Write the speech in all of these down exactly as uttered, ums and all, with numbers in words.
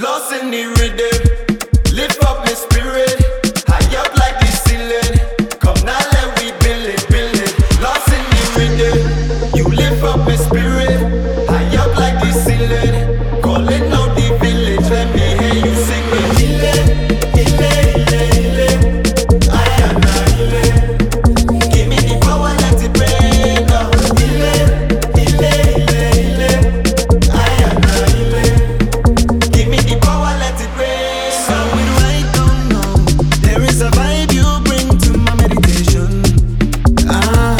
lost in the rhythm. Lift up my spirit, high up like the ceiling. Come now let we build it, build it. Lost in the rhythm, you lift up my spirit, high up like the ceiling. Calling out the village, let me hear you sing it. Ile, ile, ile, ile, I am not ile. Give me the power, let it rain now. Ile, ile, ile, ile, I am not ile. Give me the power, let it rain. So when I don't know, there is a vibe you bring to my meditation. Ah,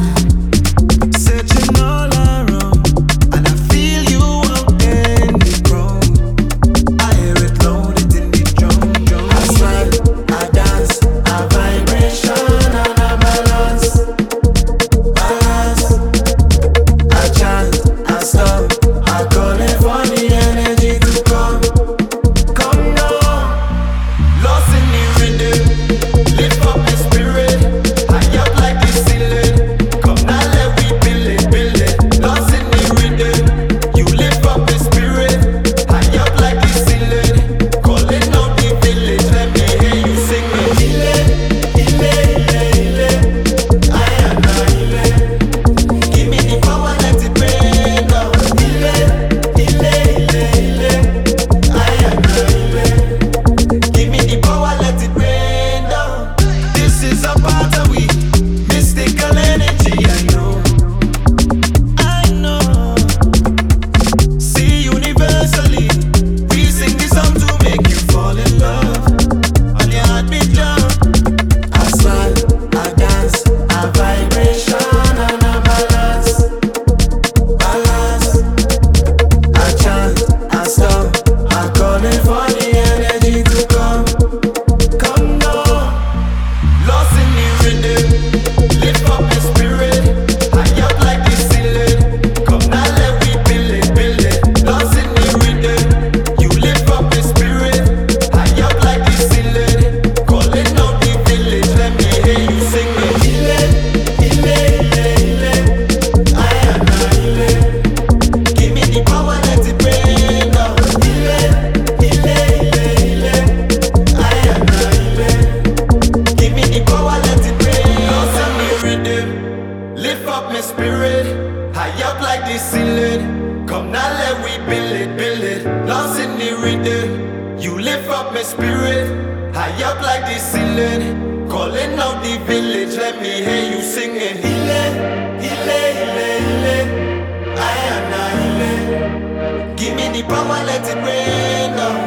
searching all around, and I feel you out in the crowd. I hear it loaded in the drum, drum. I smile, I dance, a vibration and a balance, balance. I chant, I stop, I call it for the energy to come, come now. Lost in the rhythm, lift up my spirit, high up like the ceiling. Come now let we build it, build it. Lost in the rhythm, you lift up my spirit, high up like the ceiling. Calling out the village, let me hear you sing it. Ile, ile, ile, ile, I am not ile. Give me the power, let it rain now. Ile, ile, ile, ile, I am not ile. Give me the power, let it rain down. This is a part of we mystical energy. I know, I know. See, universally, we sing this song to make you fall in love. On your heartbeat jump. I smile, I dance, a vibration and a balance, balance. I chant, I stop, I call it for the energy to come, come now. Lost in the rhythm, lift up my spirit, high up like the ceiling. Come now let we build it, build it. Lost in the rhythm, you lift up my spirit, high up like the ceiling. Calling out the village, let me hear you sing it. Ile, ile, ile, ile, I am not ile. Give me the power, let it rain now. Ile, ile, ile, ile, I am not ile. Give me the power, let it rain. Lost in the rhythm, lift up my spirit, high up like the ceiling. Come now let we build it, build it. Lost in the rhythm, you lift up my spirit, high up like the ceiling. Calling out the village, let me hear you sing it. Ile, ile, ile, ile, I am not ile. Give me the power, let it rain now.